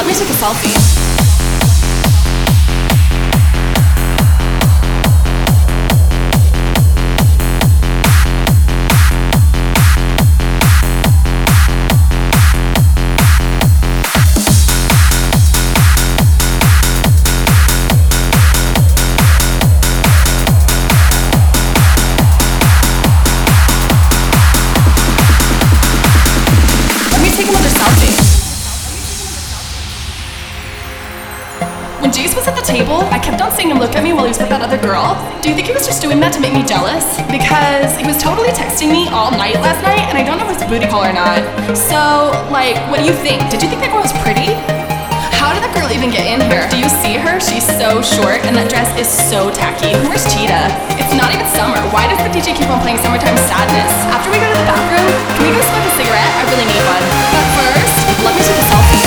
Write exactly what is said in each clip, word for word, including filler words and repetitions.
Let me take a selfie. When Jace was at the table, I kept on seeing him look at me while he was with that other girl. Do you think he was just doing that to make me jealous? Because he was totally texting me all night last night, and I don't know if it's booty call or not. So, like, what do you think? Did you think that girl was pretty? How did that girl even get in here? Do you see her? She's so short, and that dress is so tacky. Where's Cheetah? It's not even summer. Why does the D J keep on playing Summertime Sadness? After we go to the bathroom, can we go smoke a cigarette? I really need one. But first, let me take a selfie.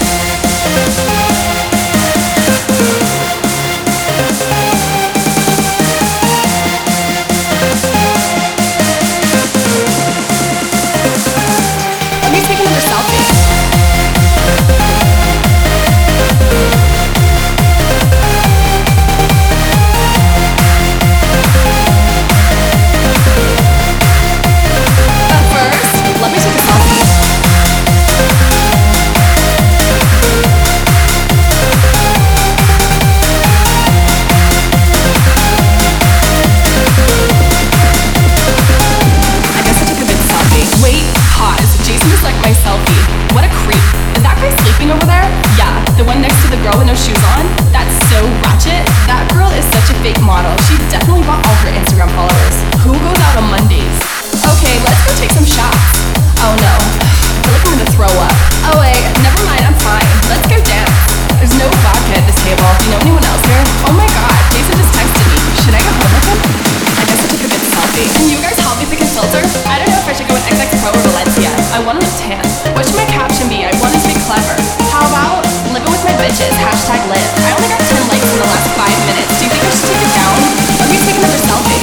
Girl with no shoes on? That's so ratchet. That girl is such a fake model. She definitely bought all her Instagram followers. Who goes out on Mondays? Okay, let's go take some shots. Oh no, I feel like I'm gonna throw up. Oh wait, never mind, I'm fine. Let's go dance. There's no vodka at this table. Do you know anyone else here? Oh my god, Jason just texted me. Should I go home with him? I guess I took a good selfie. Can you guys help me pick a filter? I don't know if I should go with X X Pro or Valencia. I want to look tan. What should my caption be? I want it to be clever. How about living with my bitches, hashtag live. I only got ten likes in the last five minutes. Do you think I should take it down? Let me take another selfie.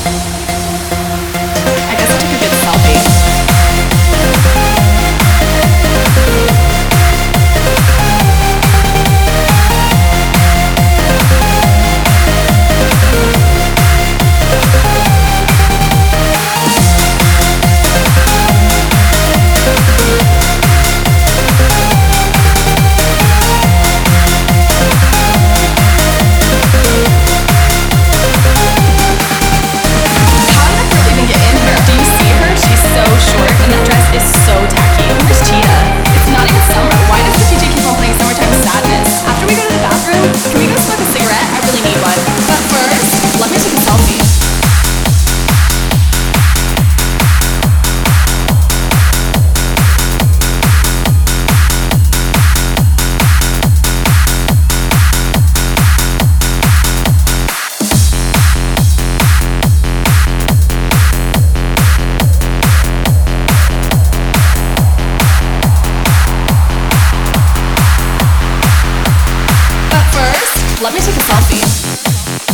I guess I took a good selfie. Let me take a selfie.